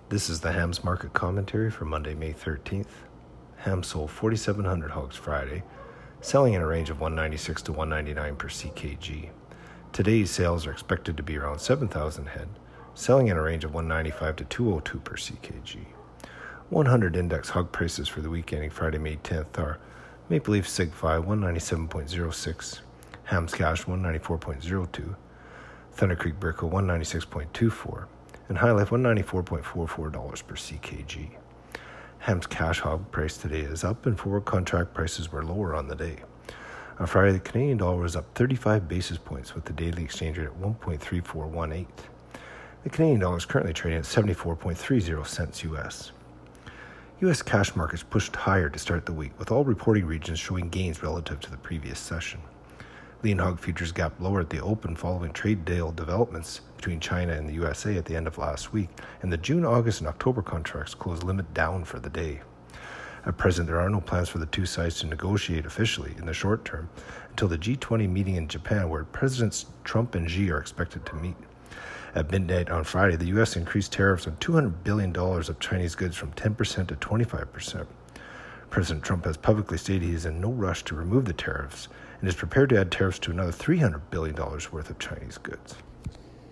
This is the Hams Market Commentary for Monday, May 13th. Hams sold 4,700 hogs Friday, selling in a range of $196 to $199 per CKG. Today's sales are expected to be around 7,000 head, selling in a range of $195 to $202 per CKG. 100 index hog prices for the week ending Friday, May 10th are Maple Leaf Sig Fi 197.06, Hams Cash 194.02, Thunder Creek Brickle 196.24, and High Life $194.44 per CKG. Hams cash hog price today is up and forward contract prices were lower on the day. On Friday, the Canadian dollar was up 35 basis points with the daily exchange rate at 1.3418. The Canadian dollar is currently trading at 74.30 cents US. U.S. cash markets pushed higher to start the week, with all reporting regions showing gains relative to the previous session. Lean hog futures gapped lower at the open following trade deal developments between China and the USA at the end of last week, and the June, August, and October contracts closed limit down for the day. At present, there are no plans for the two sides to negotiate officially in the short term until the G20 meeting in Japan, where Presidents Trump and Xi are expected to meet. At midnight on Friday, the U.S. increased tariffs on $200 billion of Chinese goods from 10% to 25%. President Trump has publicly stated he is in no rush to remove the tariffs and is prepared to add tariffs to another $300 billion worth of Chinese goods.